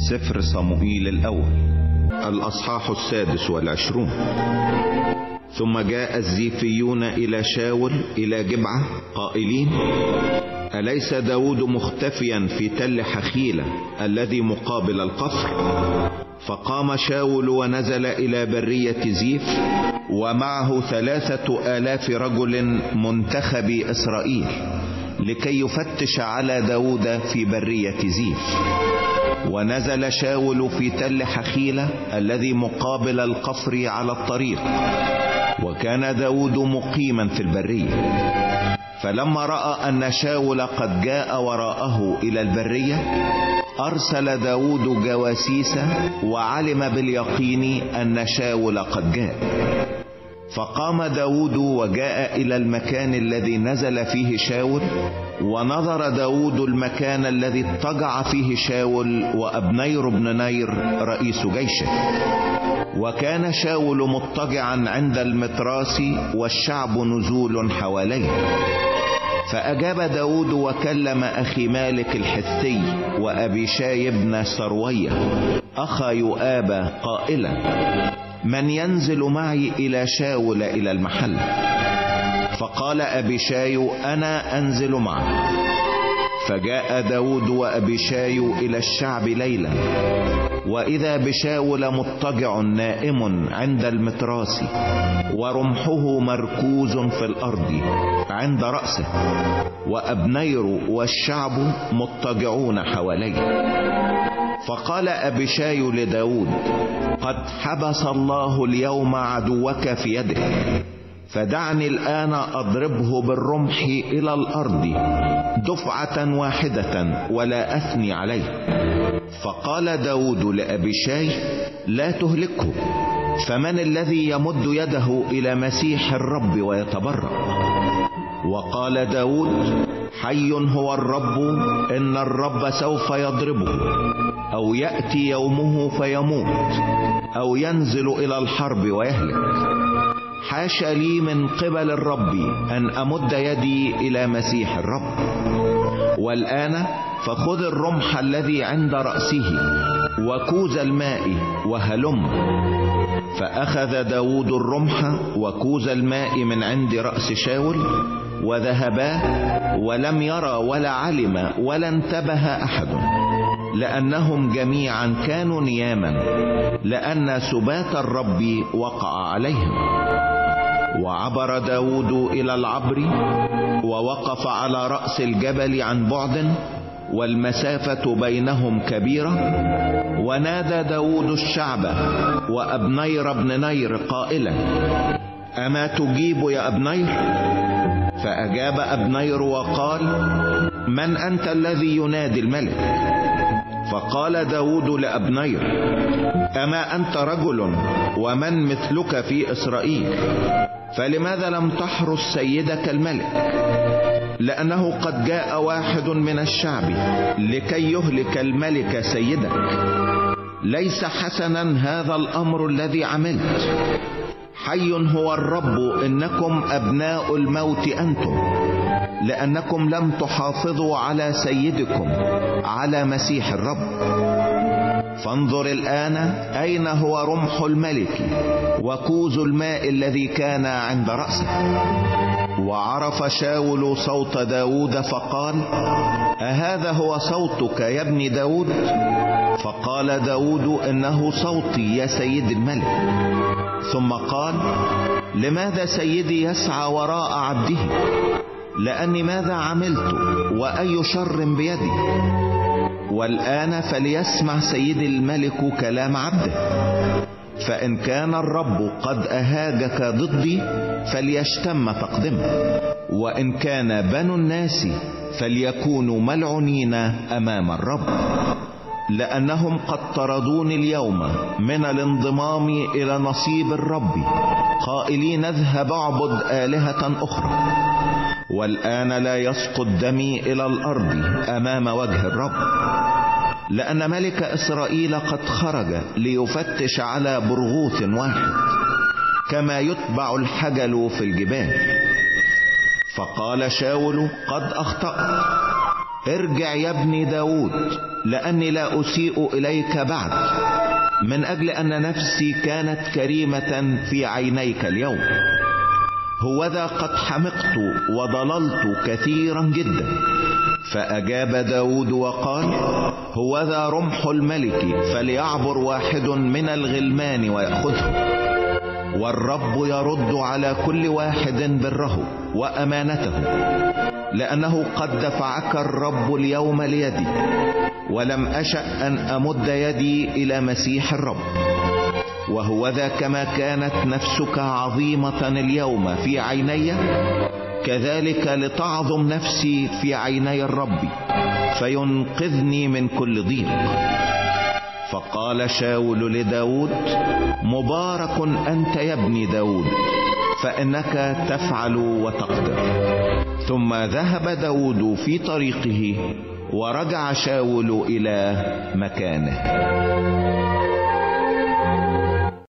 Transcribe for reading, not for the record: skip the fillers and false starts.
سفر صموئيل الأول الأصحاح 26. ثم جاء الزيفيون إلى شاول إلى جبعة قائلين: أليس داود مختفيا في تل حخيلة الذي مقابل القفر؟ فقام شاول ونزل إلى برية زيف، ومعه 3,000 رجل منتخبي إسرائيل، لكي يفتش على داود في برية زيف. ونزل شاول في تل حخيلة الذي مقابل القفر على الطريق، وكان داود مقيما في البرية. فلما رأى أن شاول قد جاء وراءه إلى البرية، أرسل داود جواسيس، وعلم باليقين أن شاول قد جاء. فقام داود وجاء إلى المكان الذي نزل فيه شاول، ونظر داود المكان الذي اضطجع فيه شاول وأبنير بن نير رئيس جيشه. وكان شاول مضطجعا عند المتراس، والشعب نزول حواليه. فأجاب داود وكلم أخي مالك الحثي وأبيشاي بن سروية أخا يؤاب قائلا: من ينزل معي إلى شاول إلى المحل؟ فقال أبيشاي: أنا أنزل معك. فجاء داود وأبيشاي إلى الشعب ليلا، وإذا بشاول مضطجع نائم عند المتراس، ورمحه مركوز في الأرض عند رأسه، وأبنير والشعب مضطجعون حواليه. فقال أبيشاي لداود: قد حبس الله اليوم عدوك في يدك، فدعني الآن أضربه بالرمح إلى الأرض دفعة واحدة ولا أثني عليه. فقال داود لأبيشاي: لا تهلكه، فمن الذي يمد يده إلى مسيح الرب ويتبرأ؟ وقال داود: حي هو الرب، إن الرب سوف يضربه، أو يأتي يومه فيموت، أو ينزل إلى الحرب ويهلك. حاشا لي من قبل الرب أن أمد يدي إلى مسيح الرب. والآن فخذ الرمح الذي عند رأسه وكوز الماء وهلم. فأخذ داود الرمح وكوز الماء من عند رأس شاول، وذهبا، ولم يرى ولا علم ولا انتبه أحد، لأنهم جميعا كانوا نياما، لأن سبات الرب وقع عليهم. وعبر داود إلى العبر، ووقف على رأس الجبل عن بعد، والمسافة بينهم كبيرة. ونادى داود الشعب وأبنير بن نير قائلا: أما تجيب يا أبنير؟ فأجاب أبنير وقال: من أنت الذي ينادي الملك؟ فقال داود لأبنير: أما أنت رجل، ومن مثلك في إسرائيل؟ فلماذا لم تحرس سيدك الملك؟ لأنه قد جاء واحد من الشعب لكي يهلك الملك سيدك. ليس حسنا هذا الأمر الذي عملت. حي هو الرب، إنكم أبناء الموت أنتم، لأنكم لم تحافظوا على سيدكم، على مسيح الرب. فانظر الآن أين هو رمح الملك وكوز الماء الذي كان عند رأسه. وعرف شاول صوت داود فقال: أهذا هو صوتك يا ابن داود؟ فقال داود: إنه صوتي يا سيد الملك. ثم قال: لماذا سيدي يسعى وراء عبده؟ لأني ماذا عملت وأي شر بيدي؟ والآن فليسمع سيد الملك كلام عبده، فإن كان الرب قد أهاجك ضدي فليشتم تقدمه، وإن كان بنو الناس فليكونوا ملعونين أمام الرب، لأنهم قد طردوني اليوم من الانضمام إلى نصيب الرب، قائلين: اذهب اعبد آلهة أخرى. والآن لا يسقط دمي إلى الأرض أمام وجه الرب، لأن ملك إسرائيل قد خرج ليفتش على برغوث واحد، كما يتبع الحجل في الجبال. فقال شاول: قد أخطأت، ارجع يا ابن داود، لأني لا أسيء إليك بعد، من أجل أن نفسي كانت كريمة في عينيك اليوم. هوذا قد حمقت وضللت كثيرا جدا. فأجاب داود وقال: هوذا رمح الملك، فليعبر واحد من الغلمان ويأخذه، والرب يرد على كل واحد بره وأمانته، لأنه قد دفعك الرب اليوم ليدي، ولم أشأ أن أمد يدي إلى مسيح الرب. وهوذا كما كانت نفسك عظيمة اليوم في عيني، كذلك لتعظم نفسي في عيني الرب، فينقذني من كل ضيق. فقال شاول لداود: مبارك أنت يا ابن داود، فإنك تفعل وتقدر. ثم ذهب داود في طريقه، ورجع شاول إلى مكانه.